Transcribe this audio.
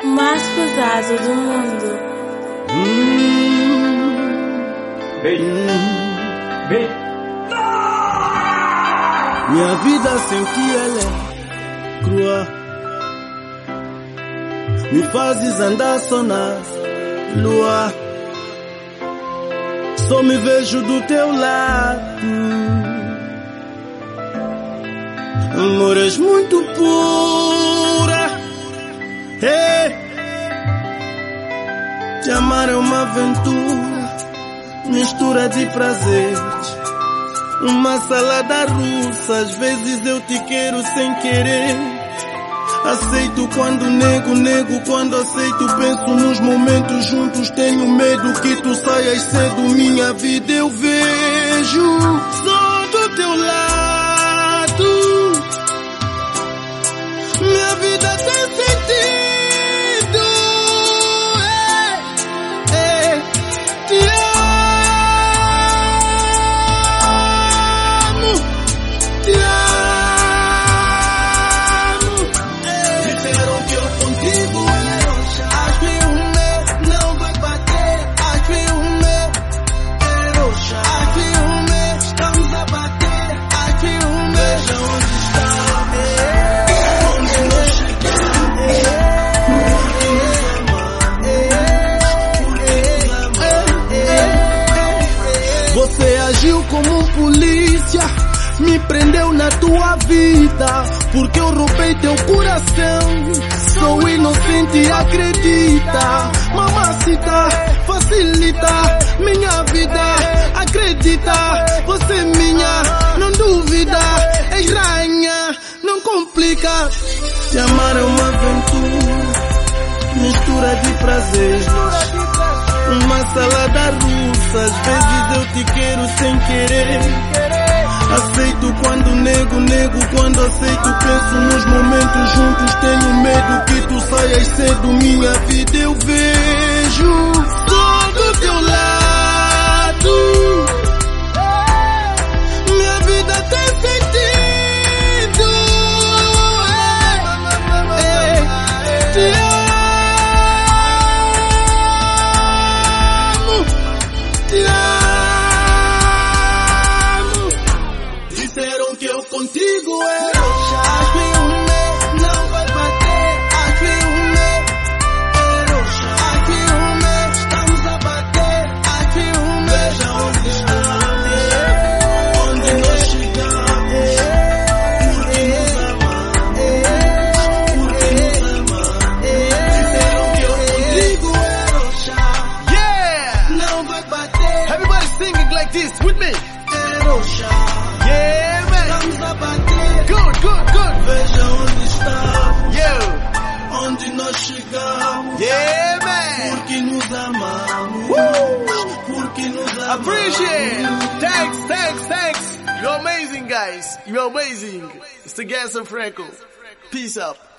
mais pesado do mundo. Minha vida senti ela é crua. Me fazes andar só na lua. Só me vejo do teu lado. Amor, és muito pura. Te amar é uma aventura, mistura de prazeres, uma salada russa. Às vezes eu te quero sem querer. Aceito quando nego quando aceito. Penso nos momentos juntos, tenho medo que tu saias cedo. Minha vida eu vejo só do teu lado. Minha vida tem sentido. Te amo, te amo. Disseram que eu contigo às filmes não vai bater. Às filmes às filmes estamos a bater. Às filmes veja onde está. Você agiu como polícia, me prendeu na tua vida, porque eu roubei teu coração. Sou inocente, acredita. Mamacita, facilita minha vida. Acredita, você é minha, não duvida. És rainha, não complica. Te amar é uma aventura, mistura de prazeres, uma salada russa. Às vezes eu te quero sem querer. Aceito quando nego quando aceito. Penso nos momentos juntos, tenho medo que tu saias cedo. Minha vida eu vejo só do teu lado. Minha vida tem sentido. Te amo, te amo. Disseram que eu contigo às filmes não vai bater. Às filmes estamos a bater. Às filmes veja onde está. Onde nós chegamos, porque nos amamos, porque nos amamos. Disseram que eu contigo não vai bater. Everybody sing it like this with me. Yeah, man. Estamos a bater. Good. Veja onde está. Yo. Onde nós chegamos. Yeah, man. Porque nos amamos. Porque nos amamos. Appreciate. Thanks. You're amazing, guys. You're amazing. It's the Gas and Franco. Peace out.